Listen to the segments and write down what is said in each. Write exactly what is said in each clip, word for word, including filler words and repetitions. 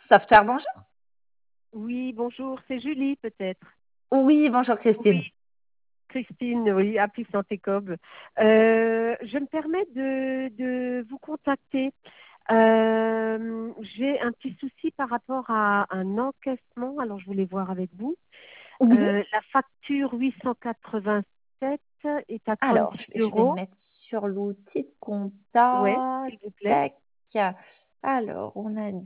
Software, bonjour. Oui, bonjour, c'est Julie peut-être. Oui, bonjour Christine. Oui, Christine, oui, appli Santé Cob. Euh, je me permets de, de vous contacter. Euh, j'ai un petit souci par rapport à un encaissement, alors je voulais voir avec vous. Oui. Euh, la facture huit cent quatre-vingt-sept est à Alors, trente-six je vais, je vais me euros. mettre sur l'outil de Oui, compta. s'il vous plaît. Tac. Alors, on a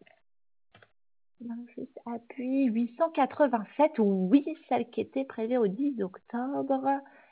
juste appui huit cent quatre-vingt-sept. Oui, celle qui était prélevée au dix octobre.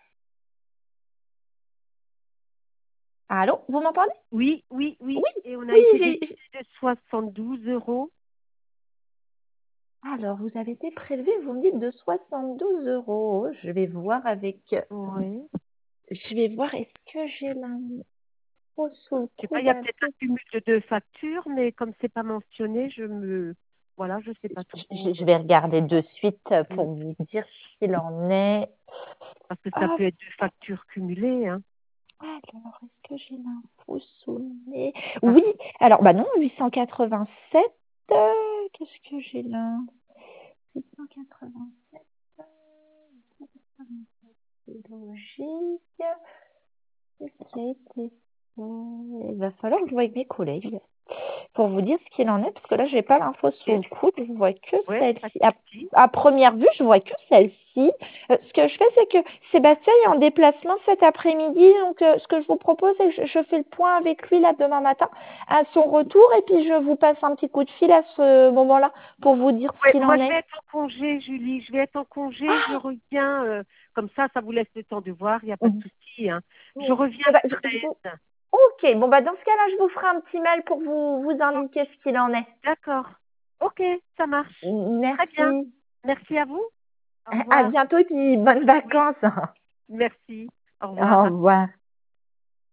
Allô, vous m'entendez? Oui, oui, oui. Oui, Et on a oui, été j'ai. débité de soixante-douze euros. Alors, vous avez été prélevé, vous me dites, de soixante-douze euros. Je vais voir avec. Oui. Je vais voir, est-ce que j'ai l'info sous le Je sais pas, il y a coude? peut-être un cumul de deux factures, mais comme c'est pas mentionné, je me, voilà, je sais pas Je, trop, je euh, vais regarder de suite mm, pour vous dire ce qu'il en est. parce que ça Hop. peut être deux factures cumulées, hein. Alors, est-ce que j'ai l'info sous le nez? Parce- Oui, alors, bah non, huit cent quatre-vingt-sept. euh, Qu'est-ce que j'ai là? huit cent quatre-vingt-sept. euh, C'est logique. Qu'est-ce qui a été fait? Il va falloir que je voie avec mes collègues pour vous dire ce qu'il en est, parce que là, j'ai pas l'info sous le coude, je vois que Ouais, pas de celle-ci. À, souci. à première vue, je vois que celle-ci. Euh, ce que je fais, c'est que Sébastien est en déplacement cet après-midi, donc euh, ce que je vous propose, c'est que je, je fais le point avec lui là demain matin à son retour, et puis je vous passe un petit coup de fil à ce moment-là pour vous dire ce Ouais, qu'il moi en je est. vais être en congé, Julie. Je vais être en congé. Je Ah, reviens, euh, comme ça, ça vous laisse le temps de voir. Il n'y a pas de bon. souci, hein. Je Bon. reviens Eh ben, le je- je vous- treize. Ok, bon bah dans ce cas-là, je vous ferai un petit mail pour vous, vous indiquer ce qu'il en est. D'accord. Ok, ça marche. Très bien. Merci. Merci à vous. Au À revoir. bientôt et puis bonnes Oui, vacances. merci. Au Au revoir. revoir.